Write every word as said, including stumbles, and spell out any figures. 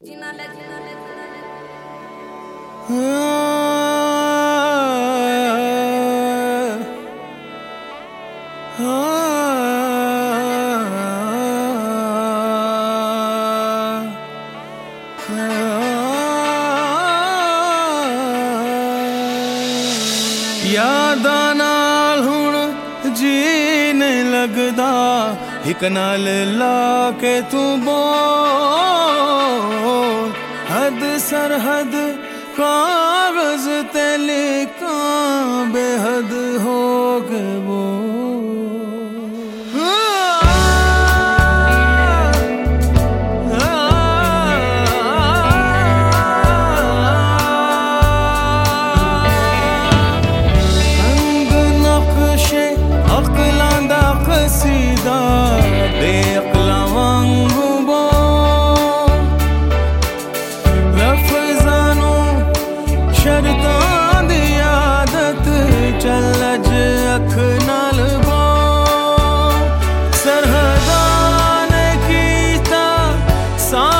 यादां नाल हुण जी नहीं लगदा, हिक नाल ला के तू बोल, हद सरहद कागज ते लिखां बेहद हो गए वो।